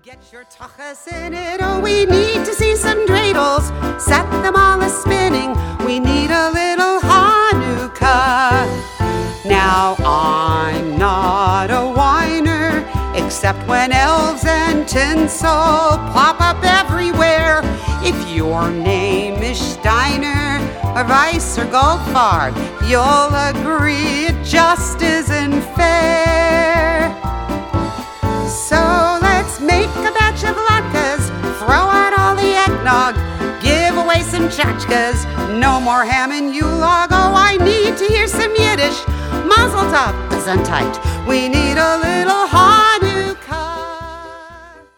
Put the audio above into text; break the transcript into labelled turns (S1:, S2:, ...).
S1: Get your tachas in it, oh, we need to see some dreidels. Set them all a-spinning, we need a little Hanukkah. Now, I'm not a whiner, except when elves and tinsel plop up everywhere. If your name is Steiner, or Weiss, or Goldfarb, you'll agree it just isn't fair. So let's make a batch of latkes, throw out all the eggnog, give away some tchotchkes, no more ham and Yule log. Oh, I need to hear some Yiddish. Mazel tov, gesundheit. We need a little Hanukkah.